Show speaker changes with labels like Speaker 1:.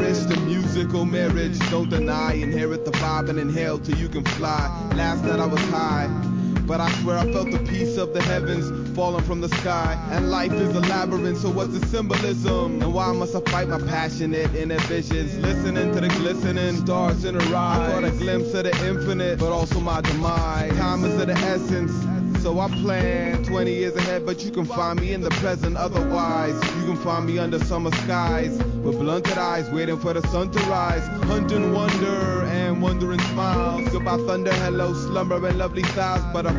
Speaker 1: cherish the musical marriage. Don't deny, inherit the vibe and inhale till you can fly. Last night I was high, but I swear I felt the peace of the heavens falling from the sky. And life is a labyrinth, so what's the symbolism? And why must I fight my passionate inhibitions? Listening to the glistening stars in the rise, I caught a glimpse of the infinite, but also my demise. Time is of the essence, so I plan 20 years ahead, but you can find me in the present. Otherwise, you can find me under summer skies with blunted eyes, waiting for the sun to rise. Hunting wonder and wondering smiles. Goodbye thunder, hello slumber and lovely styles. But